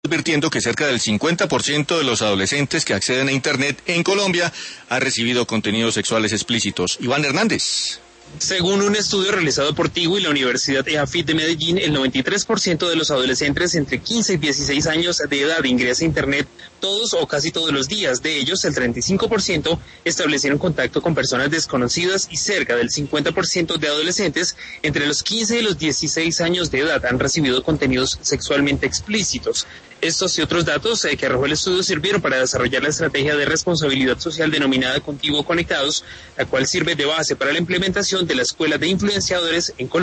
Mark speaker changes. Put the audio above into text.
Speaker 1: advirtiendo que cerca del 50% de los adolescentes que acceden a Internet en Colombia ha recibido contenidos sexuales explícitos. Iván Hernández.
Speaker 2: Según un estudio realizado por Tigo y la Universidad EAFIT de Medellín, el 93% de los adolescentes entre 15 y 16 años de edad ingresa a Internet todos o casi todos los días. De ellos, el 35% establecieron contacto con personas desconocidas y cerca del 50% de adolescentes entre los 15 y los 16 años de edad han recibido contenidos sexualmente explícitos. Estos y otros datos que arrojó el estudio sirvieron para desarrollar la estrategia de responsabilidad social denominada Contigo Conectados, la cual sirve de base para la implementación de la Escuela de Influenciadores en Colombia.